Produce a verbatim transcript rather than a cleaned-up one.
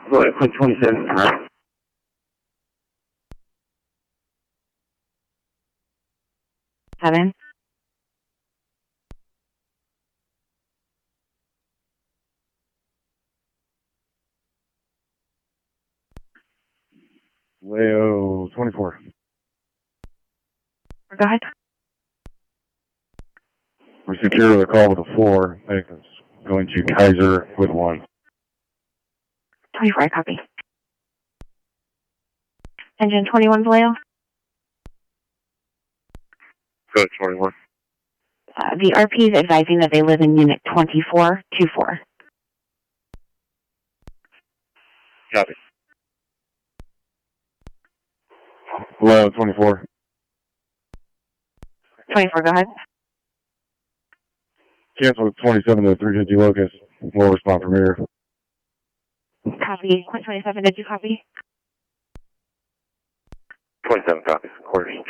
Floyd, Quinn twenty-seven, huh? Seven. Leo twenty-four. Go ahead. We secure the call with a four. I think it's going to Kaiser with one. twenty-four, I copy. Engine twenty-one, Vallejo. Go to twenty-one. Uh, the R P is advising that they live in Unit twenty-four two four. Copy. Leo twenty-four. twenty-four, go ahead. Cancel with twenty-seven to three fifty Locust. We'll respond from here. Copy. Quint twenty-seven, did you copy? twenty-seven copies, of course.